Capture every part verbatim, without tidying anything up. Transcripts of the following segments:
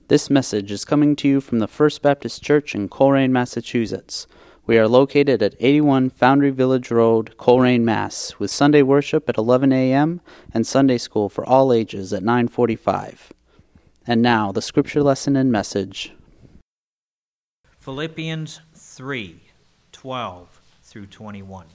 This message is coming to you from the First Baptist Church in Coleraine, Massachusetts. We are located at eighty-one Foundry Village Road, Coleraine, Mass., with Sunday worship at eleven a.m. and Sunday school for all ages at nine forty-five. And now, the scripture lesson and message. Philippians three, twelve through twenty-one.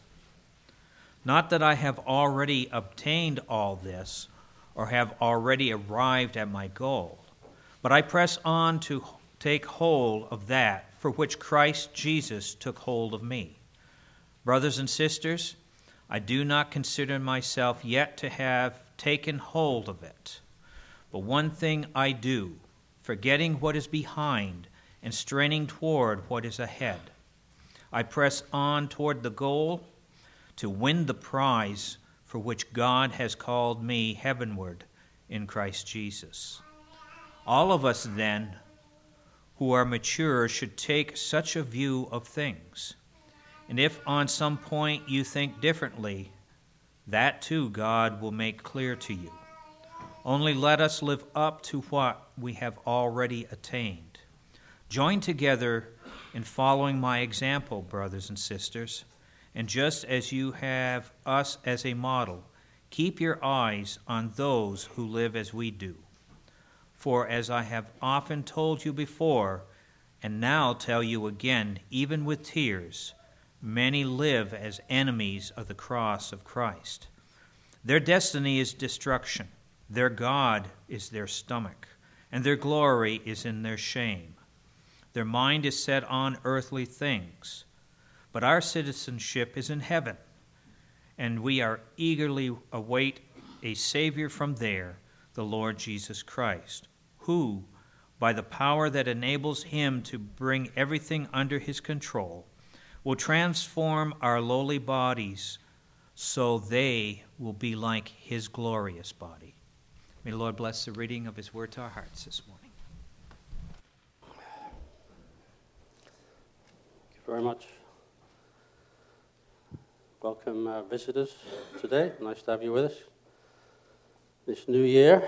Not that I have already obtained all this, or have already arrived at my goal, but I press on to take hold of that for which Christ Jesus took hold of me. Brothers and sisters, I do not consider myself yet to have taken hold of it. But one thing I do, forgetting what is behind and straining toward what is ahead. I press on toward the goal to win the prize for which God has called me heavenward in Christ Jesus. All of us, then, who are mature should take such a view of things. And if on some point you think differently, that too God will make clear to you. Only let us live up to what we have already attained. Join together in following my example, brothers and sisters, and just as you have us as a model, keep your eyes on those who live as we do. For as I have often told you before, and now tell you again, even with tears, many live as enemies of the cross of Christ. Their destiny is destruction. Their God is their stomach, and their glory is in their shame. Their mind is set on earthly things, but our citizenship is in heaven, and we are eagerly await a Savior from there, the Lord Jesus Christ, who, by the power that enables him to bring everything under his control, will transform our lowly bodies so they will be like his glorious body. May the Lord bless the reading of his word to our hearts this morning. Thank you very much. Welcome, uh, visitors today. Nice to have you with us. This new year,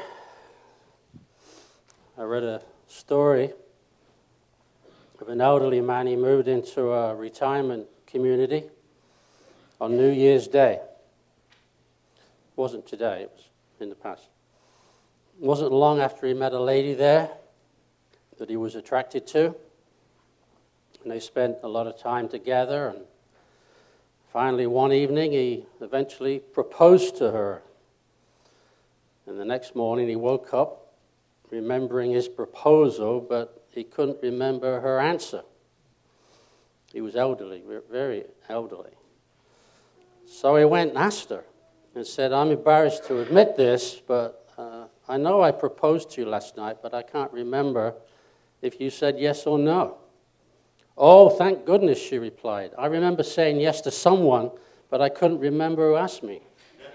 I read a story of an elderly man. He moved into a retirement community on New Year's Day. It wasn't today, it was in the past. It wasn't long after he met a lady there that he was attracted to. And they spent a lot of time together, and finally one evening he eventually proposed to her. And the next morning he woke up remembering his proposal, but he couldn't remember her answer. He was elderly, very elderly. So he went and asked her and said, I'm embarrassed to admit this, but uh, I know I proposed to you last night, but I can't remember if you said yes or no. Oh, thank goodness, she replied. I remember saying yes to someone, but I couldn't remember who asked me.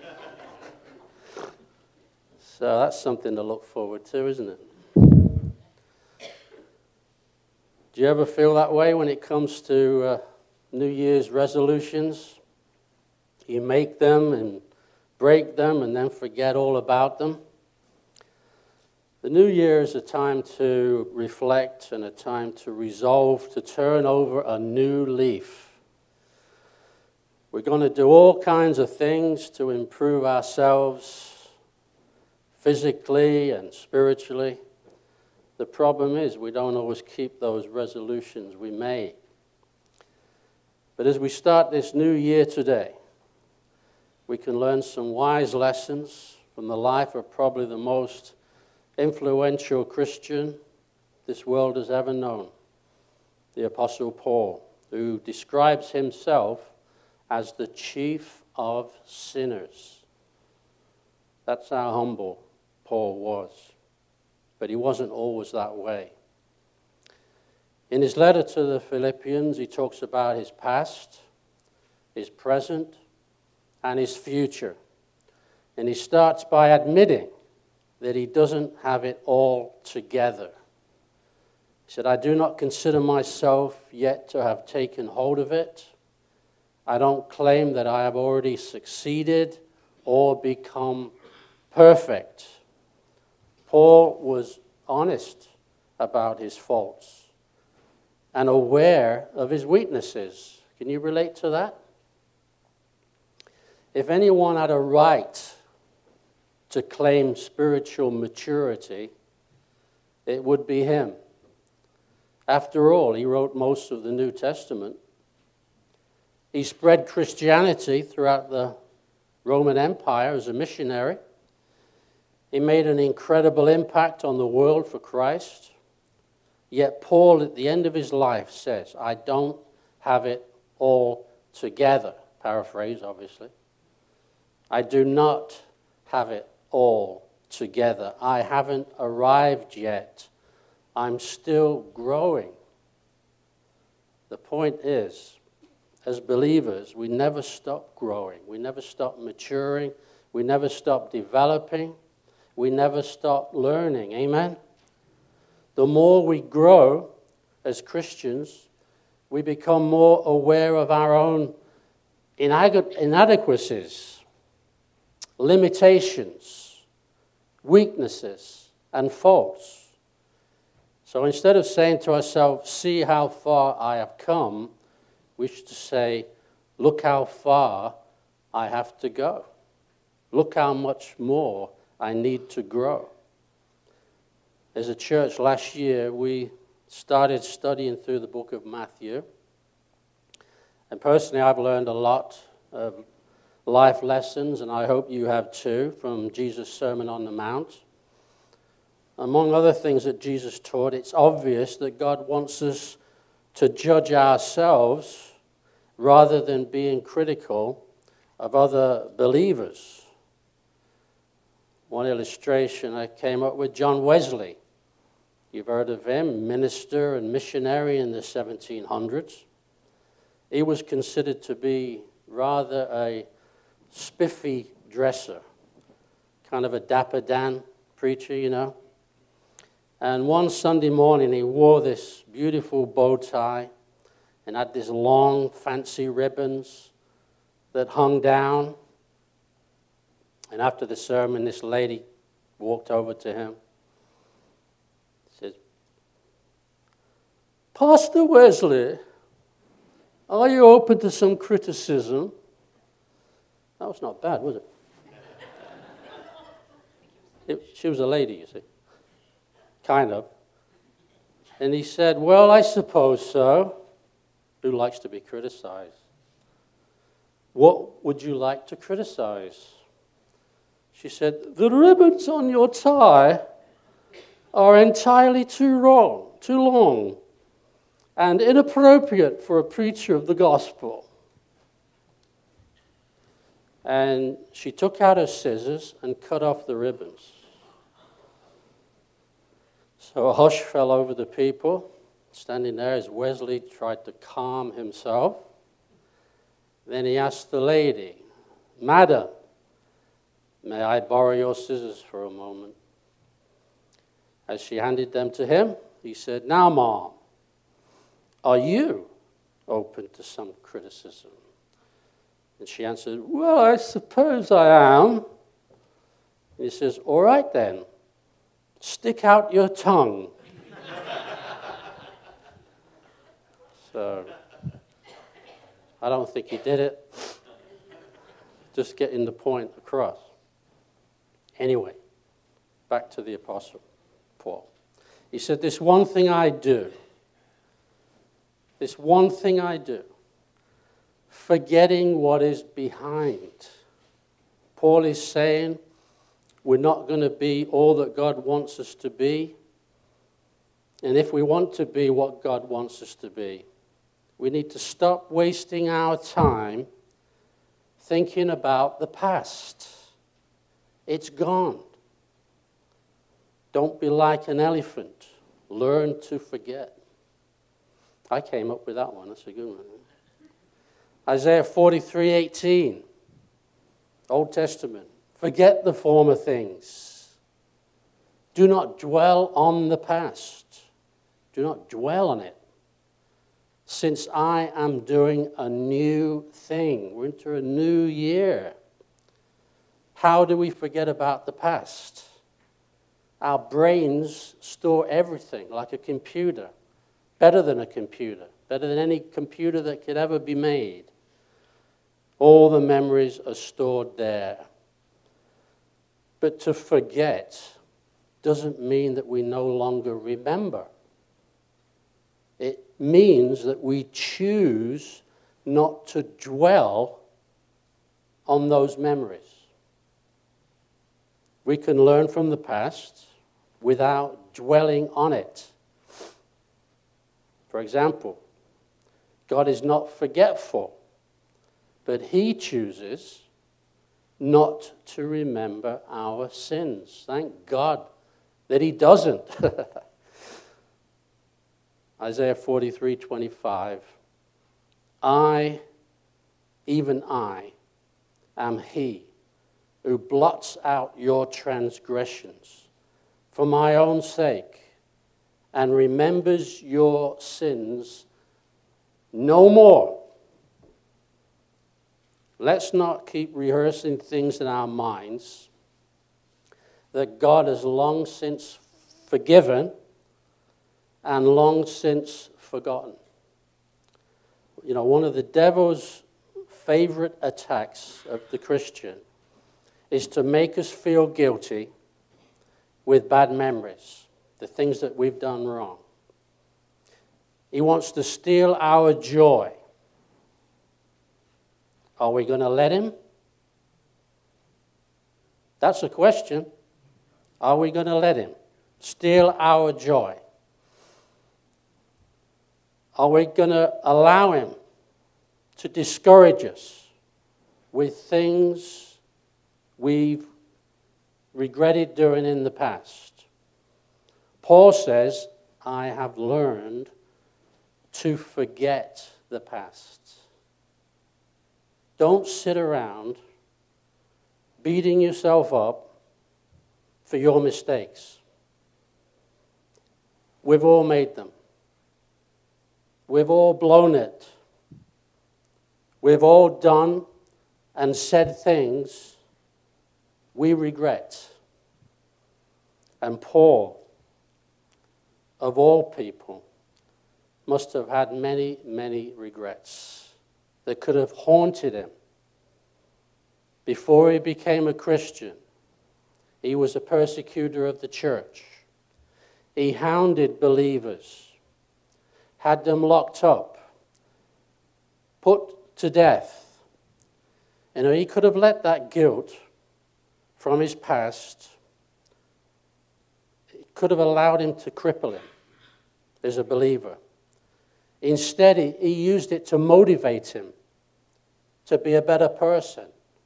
So that's something to look forward to, isn't it? Do you ever feel that way when it comes to uh, New Year's resolutions? You make them and break them and then forget all about them. The New Year is a time to reflect and a time to resolve to turn over a new leaf. We're going to do all kinds of things to improve ourselves physically and spiritually. The problem is we don't always keep those resolutions we made. But as we start this new year today, we can learn some wise lessons from the life of probably the most influential Christian this world has ever known, the Apostle Paul, who describes himself as the chief of sinners. That's how humble Paul was, but he wasn't always that way. In his letter to the Philippians, he talks about his past, his present, and his future. And he starts by admitting that he doesn't have it all together. He said, I do not consider myself yet to have taken hold of it. I don't claim that I have already succeeded or become perfect. Paul was honest about his faults and aware of his weaknesses. Can you relate to that? If anyone had a right to claim spiritual maturity, it would be him. After all, he wrote most of the New Testament. He spread Christianity throughout the Roman Empire as a missionary. He made an incredible impact on the world for Christ. Yet Paul, at the end of his life, says, I don't have it all together. Paraphrase, obviously. I do not have it all together. I haven't arrived yet. I'm still growing. The point is, as believers, we never stop growing. We never stop maturing. We never stop developing. We never stop learning. Amen? The more we grow as Christians, we become more aware of our own inadequacies, limitations, weaknesses, and faults. So instead of saying to ourselves, see how far I have come, we should say, look how far I have to go. Look how much more I need to grow. As a church last year, we started studying through the book of Matthew. And personally, I've learned a lot of life lessons, and I hope you have too, from Jesus' Sermon on the Mount. Among other things that Jesus taught, it's obvious that God wants us to judge ourselves rather than being critical of other believers. One illustration I came up with, John Wesley. You've heard of him, minister and missionary in the seventeen hundreds. He was considered to be rather a spiffy dresser, kind of a Dapper Dan preacher, you know. And one Sunday morning, he wore this beautiful bow tie and had these long, fancy ribbons that hung down. And after the sermon, this lady walked over to him. Says, Pastor Wesley, are you open to some criticism? That was not bad, was it? it she was a lady, you see. Kind of. And he said, well, I suppose so. Who likes to be criticized? What would you like to criticize? She said, the ribbons on your tie are entirely too wrong, too long, and inappropriate for a preacher of the gospel. And she took out her scissors and cut off the ribbons. So a hush fell over the people, standing there as Wesley tried to calm himself. Then he asked the lady, Madam, may I borrow your scissors for a moment? As she handed them to him, he said, now, Mom, are you open to some criticism? And she answered, well, I suppose I am. And he says, all right then. Stick out your tongue. So, I don't think he did it. Just getting the point across. Anyway, back to the Apostle Paul. He said, this one thing I do, this one thing I do, forgetting what is behind. Paul is saying, we're not going to be all that God wants us to be. And if we want to be what God wants us to be, we need to stop wasting our time thinking about the past. It's gone. Don't be like an elephant. Learn to forget. I came up with that one. That's a good one. Isaiah forty-three eighteen, Old Testament. Forget the former things. Do not dwell on the past. Do not dwell on it. Since I am doing a new thing. We're into a new year. How do we forget about the past? Our brains store everything like a computer, better than a computer, better than any computer that could ever be made. All the memories are stored there. But to forget doesn't mean that we no longer remember. It means that we choose not to dwell on those memories. We can learn from the past without dwelling on it. For example, God is not forgetful, but He chooses not to remember our sins. Thank God that He doesn't. Isaiah forty-three twenty-five. I, even I, am He who blots out your transgressions for my own sake and remembers your sins no more. Let's not keep rehearsing things in our minds that God has long since forgiven and long since forgotten. You know, one of the devil's favorite attacks of the Christian is to make us feel guilty with bad memories, the things that we've done wrong. He wants to steal our joy. Are we going to let him? That's the question. Are we going to let him steal our joy? Are we going to allow him to discourage us with things we've regretted doing in the past? Paul says, I have learned to forget the past. Don't sit around beating yourself up for your mistakes. We've all made them. We've all blown it. We've all done and said things we regret. And Paul, of all people, must have had many, many regrets that could have haunted him. Before he became a Christian, he was a persecutor of the church. He hounded believers, had them locked up, put to death. And he could have let that guilt from his past, it could have allowed him to cripple him as a believer. Instead, he, he used it to motivate him to be a better person.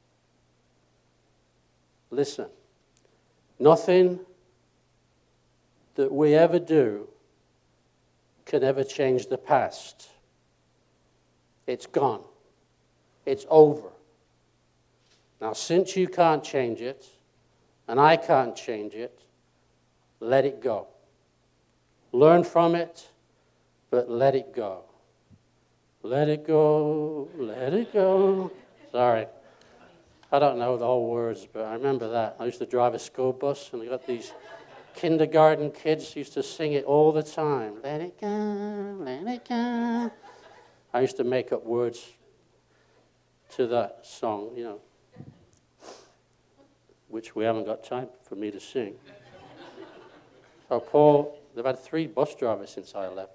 Listen, nothing that we ever do can ever change the past. It's gone. It's over. Now, since you can't change it, and I can't change it, let it go. Learn from it, but let it go. Let it go, let it go. Sorry. I don't know the whole words, but I remember that. I used to drive a school bus, and I got these kindergarten kids used to sing it all the time. Let it go, let it go. I used to make up words to that song, you know, which we haven't got time for me to sing. So Paul, they've had three bus drivers since I left.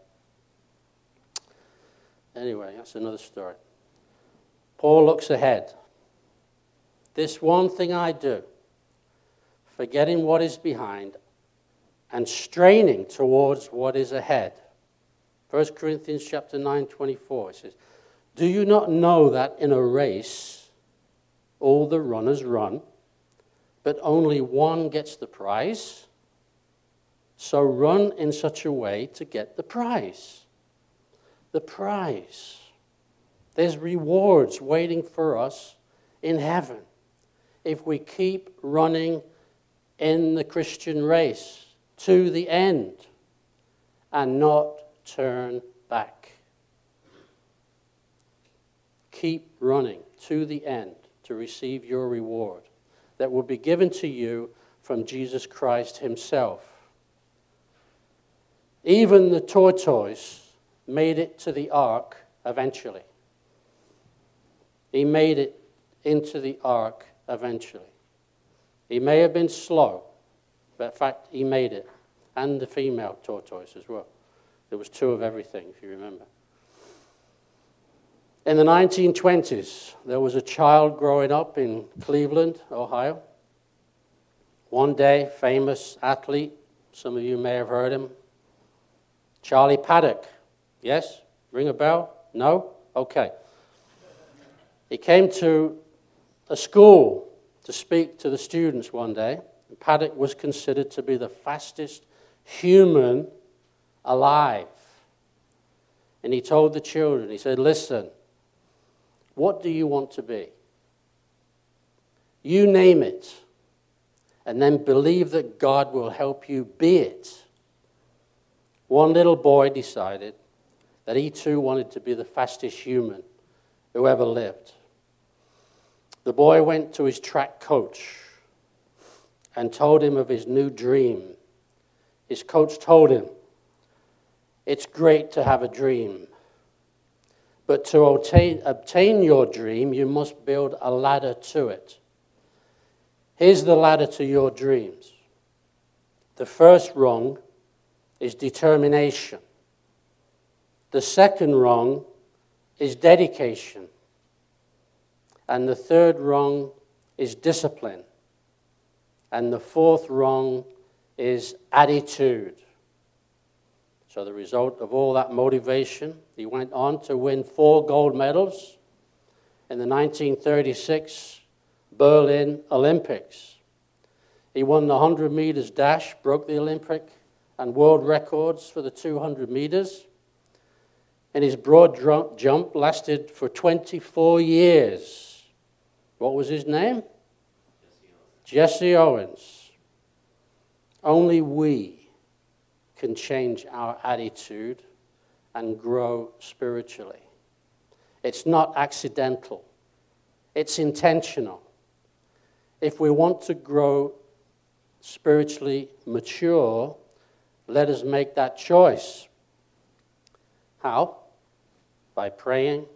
Anyway, that's another story. Paul looks ahead. This one thing I do, forgetting what is behind and straining towards what is ahead. First Corinthians chapter nine, twenty-four, it says, do you not know that in a race all the runners run, but only one gets the prize? So run in such a way to get the prize. The prize. There's rewards waiting for us in heaven if we keep running in the Christian race to the end and not turn back. Keep running to the end to receive your reward that will be given to you from Jesus Christ himself. Even the tortoise made it to the ark eventually. He made it into the ark eventually. He may have been slow, but in fact, he made it. And the female tortoise as well. There was two of everything, if you remember. In the nineteen twenties, there was a child growing up in Cleveland, Ohio. One day, famous athlete, some of you may have heard him, Charlie Paddock. Yes? Ring a bell? No? Okay. He came to a school to speak to the students one day. Paddock was considered to be the fastest human alive. And he told the children, he said, listen, what do you want to be? You name it, and then believe that God will help you be it. One little boy decided that he too wanted to be the fastest human who ever lived. The boy went to his track coach and told him of his new dream. His coach told him, it's great to have a dream, but to obtain, obtain your dream, you must build a ladder to it. Here's the ladder to your dreams. The first rung is determination. The second rung is dedication. And the third rung is discipline. And the fourth rung is attitude. So the result of all that motivation, he went on to win four gold medals in the nineteen thirty-six Berlin Olympics. He won the one hundred meters dash, broke the Olympic and world records for the two hundred meters. And his broad jump lasted for twenty-four years. What was his name? Jesse Owens. Jesse Owens. Only we can change our attitude and grow spiritually. It's not accidental. It's intentional. If we want to grow spiritually mature, let us make that choice. How? By praying,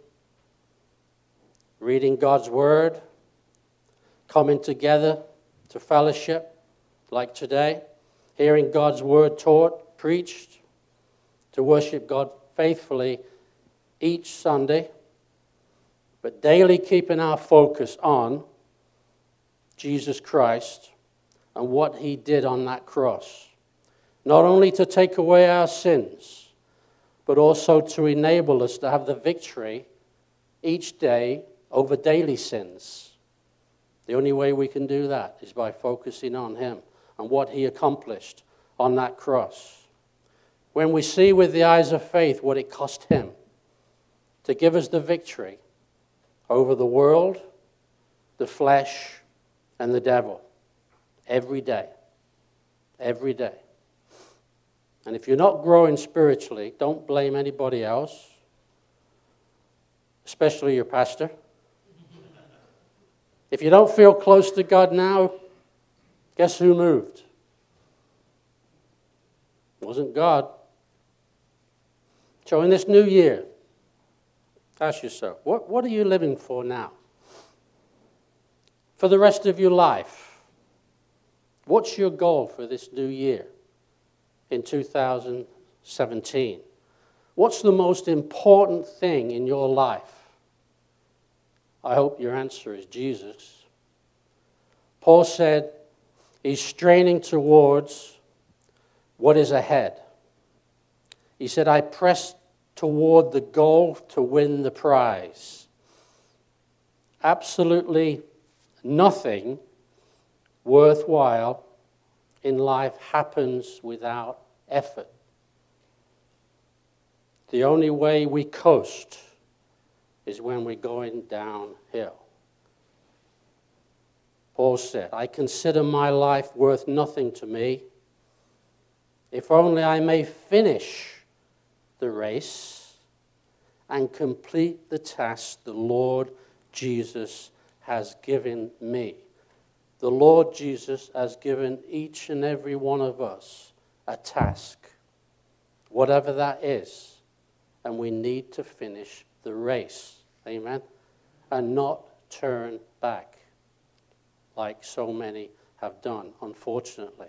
reading God's Word, coming together to fellowship like today, hearing God's Word taught, preached, to worship God faithfully each Sunday, but daily keeping our focus on Jesus Christ and what he did on that cross. Not only to take away our sins, but also to enable us to have the victory each day over daily sins. The only way we can do that is by focusing on him and what he accomplished on that cross. When we see with the eyes of faith what it cost him to give us the victory over the world, the flesh, and the devil every day. Every day. And if you're not growing spiritually, don't blame anybody else, especially your pastor. If you don't feel close to God now, guess who moved? It wasn't God. So in this new year, ask yourself, what, what are you living for now? For the rest of your life, what's your goal for this new year in two thousand seventeen? What's the most important thing in your life? I hope your answer is Jesus. Paul said he's straining towards what is ahead. He said, I press toward the goal to win the prize. Absolutely nothing worthwhile in life happens without effort. The only way we coast is when we're going downhill. Paul said, I consider my life worth nothing to me, if only I may finish the race and complete the task the Lord Jesus has given me. the Lord Jesus has given each and every one of us a task, whatever that is, and we need to finish the race, amen, and not turn back like so many have done, unfortunately.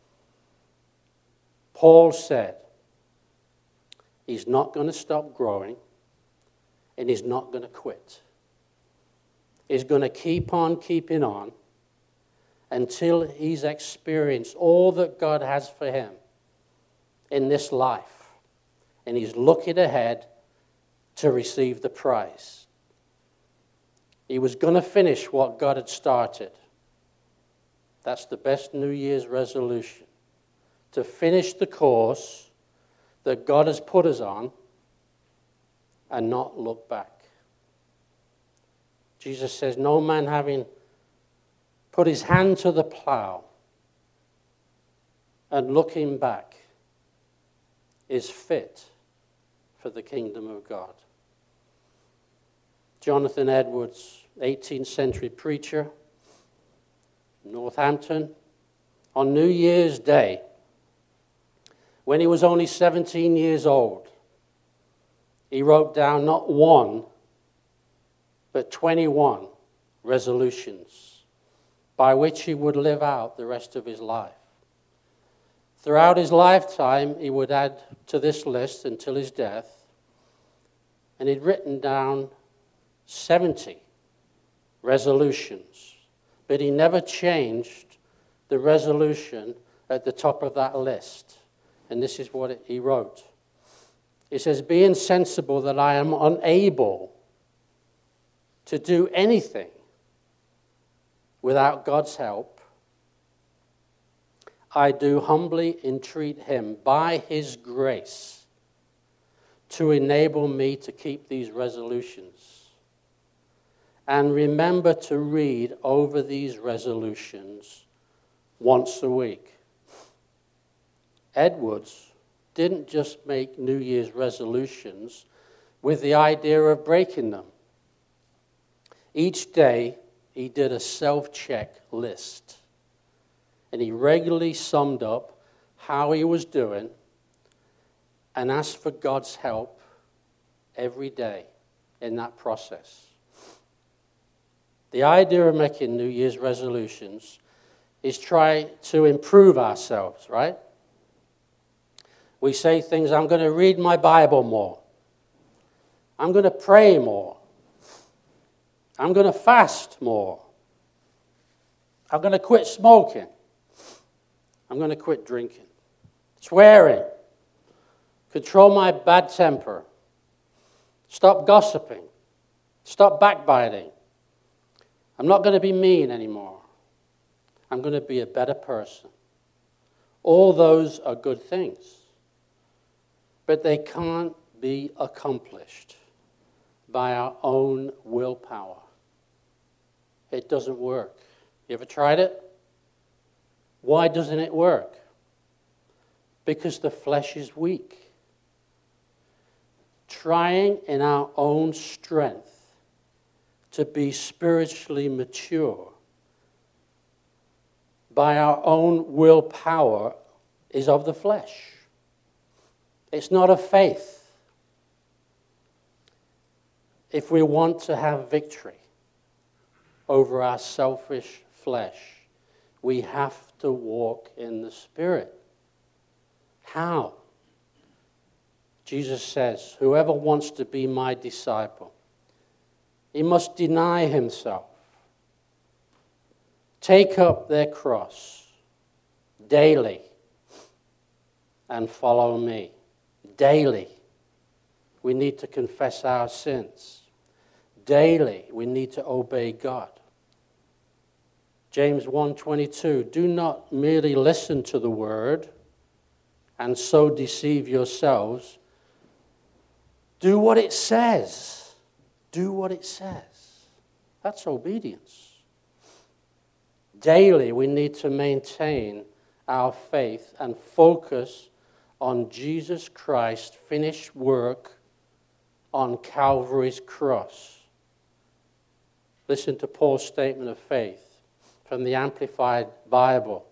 Paul said he's not going to stop growing, and he's not going to quit. He's going to keep on keeping on until he's experienced all that God has for him in this life. And he's looking ahead to receive the prize. He was going to finish what God had started. That's the best New Year's resolution. To finish the course that God has put us on and not look back. Jesus says, no man having put his hand to the plow and looking back is fit for the kingdom of God. Jonathan Edwards, eighteenth century preacher, Northampton, on New Year's Day, when he was only seventeen years old, he wrote down not one, but twenty-one resolutions by which he would live out the rest of his life. Throughout his lifetime, he would add to this list until his death, and he'd written down seventy resolutions, but he never changed the resolution at the top of that list. And this is what he wrote. He says, being sensible that I am unable to do anything without God's help, I do humbly entreat him by his grace to enable me to keep these resolutions. And remember to read over these resolutions once a week. Edwards didn't just make New Year's resolutions with the idea of breaking them. Each day, he did a self-check list. And he regularly summed up how he was doing and asked for God's help every day in that process. The idea of making New Year's resolutions is try to improve ourselves, right? We say things, I'm going to read my Bible more. I'm going to pray more. I'm going to fast more. I'm going to quit smoking. I'm going to quit drinking. Swearing. Control my bad temper. Stop gossiping. Stop backbiting. I'm not going to be mean anymore. I'm going to be a better person. All those are good things. But they can't be accomplished by our own willpower. It doesn't work. You ever tried it? Why doesn't it work? Because the flesh is weak. Trying in our own strength to be spiritually mature by our own willpower is of the flesh. It's not of faith. If we want to have victory over our selfish flesh, we have to walk in the Spirit. How? Jesus says, whoever wants to be my disciple, he must deny himself, take up their cross daily, and follow me. Daily, we need to confess our sins. Daily, we need to obey God. James one twenty-two, do not merely listen to the word and so deceive yourselves. Do what it says. Do what it says. That's obedience. Daily, we need to maintain our faith and focus on Jesus Christ's finished work on Calvary's cross. Listen to Paul's statement of faith. from the Amplified Bible.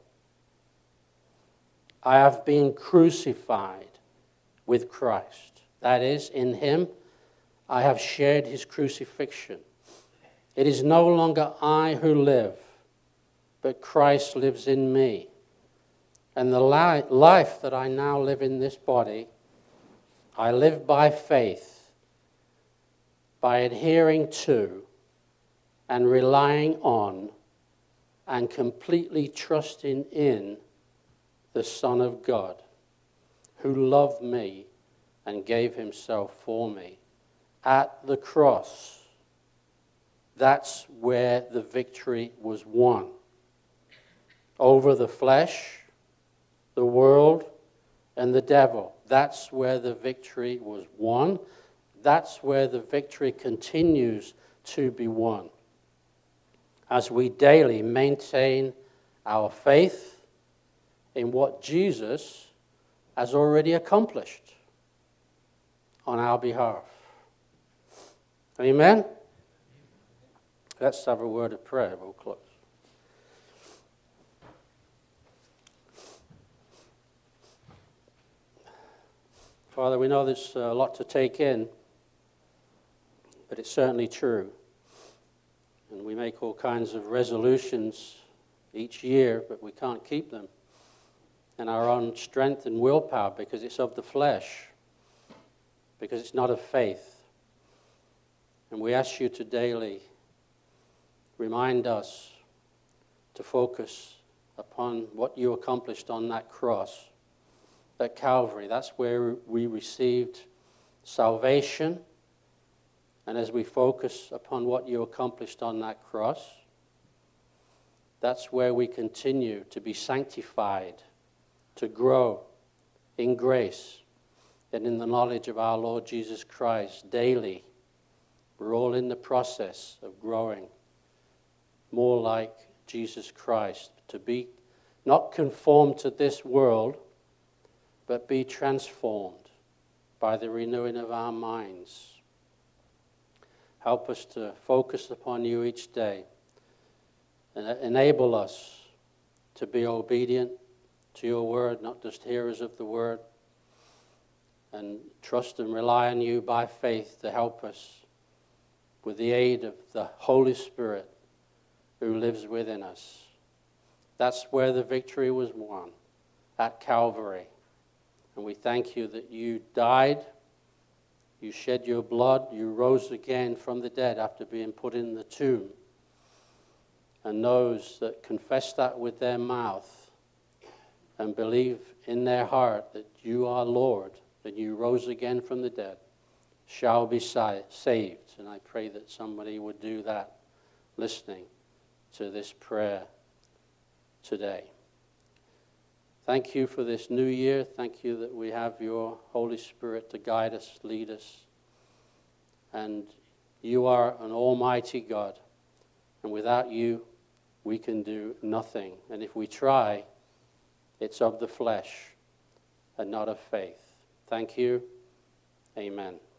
I have been crucified with Christ. That is, in him I have shared his crucifixion. It is no longer I who live, but Christ lives in me. And the li- life that I now live in this body, I live by faith, by adhering to and relying on and completely trusting in the Son of God, who loved me and gave himself for me. At the cross, that's where the victory was won. Over the flesh, the world, and the devil. That's where the victory was won. That's where the victory continues to be won. As we daily maintain our faith in what Jesus has already accomplished on our behalf. Amen? Let's have a word of prayer. We'll close. Father, we know there's a lot to take in, but it's certainly true. And we make all kinds of resolutions each year, but we can't keep them in our own strength and willpower because it's of the flesh, because it's not of faith. And we ask you to daily remind us to focus upon what you accomplished on that cross at Calvary. That's where we received salvation. And as we focus upon what you accomplished on that cross, that's where we continue to be sanctified, to grow in grace and in the knowledge of our Lord Jesus Christ daily. We're all in the process of growing more like Jesus Christ, to be not conformed to this world, but be transformed by the renewing of our minds. Help us to focus upon you each day and enable us to be obedient to your word, not just hearers of the word, and trust and rely on you by faith to help us with the aid of the Holy Spirit who lives within us. That's where the victory was won, at Calvary. And we thank you that you died, you shed your blood, you rose again from the dead after being put in the tomb. And those that confess that with their mouth and believe in their heart that you are Lord, that you rose again from the dead, shall be saved. And I pray that somebody would do that listening to this prayer today. Thank you for this new year. Thank you that we have your Holy Spirit to guide us, lead us. And you are an almighty God. And without you, we can do nothing. And if we try, it's of the flesh and not of faith. Thank you. Amen.